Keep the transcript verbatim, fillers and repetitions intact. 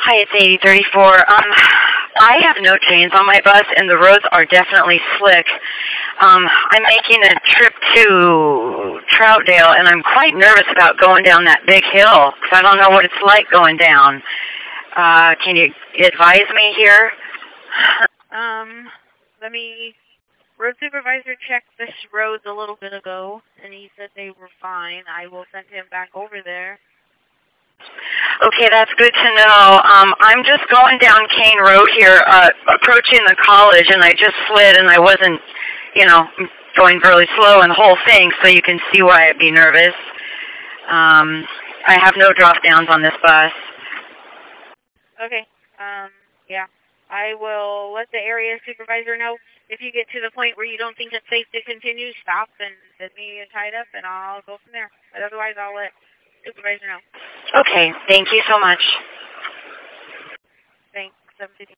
Hi, it's eighty thirty-four. Um, I have no chains on my bus, and the roads are definitely slick. Um, I'm making a trip to Troutdale, and I'm quite nervous about going down that big hill, because I don't know what it's like going down. Uh, can you advise me here? Um, let me... Road supervisor checked this road a little bit ago, and he said they were fine. I will send him back over there. Okay, that's good to know. Um, I'm just going down Kane Road here, uh, approaching the college, and I just slid, and I wasn't, you know, going really slow in the whole thing, so you can see why I'd be nervous. Um, I have no drop-downs on this bus. Okay, um, yeah. I will let the area supervisor know. If you get to the point where you don't think it's safe to continue, stop and get me tied up, and I'll go from there. But otherwise, I'll let supervisor know. Okay, thank you so much. Thanks.